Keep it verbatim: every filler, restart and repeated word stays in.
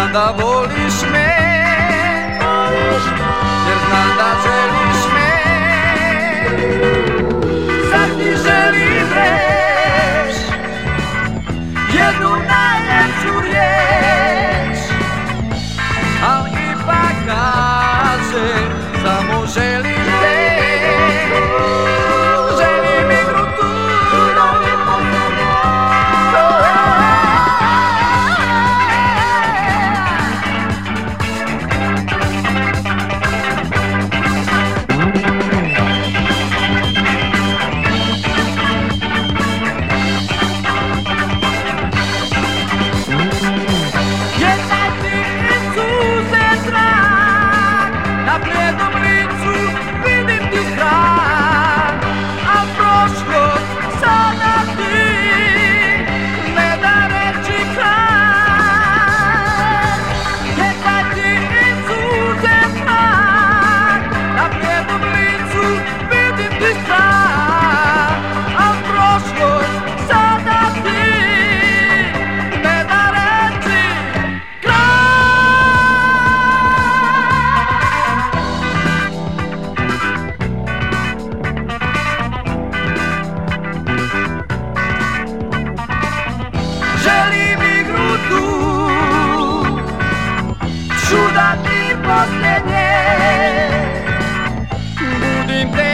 znam da voliš me, jer znam da želiš me. Sad ti želim reč, jednu najlepšu riječ, al ipak kažem, samo želim te. Želim igru tu, na blijednom licu vidim ti strah, a prošlost sada ti ne da reći kraj. Jedan ti izuzet znak, na blijednom licu vidim ti strah, a prošlost sada ti ne da reći kraj. Želim igru tu, čuda ti posljednje, budim te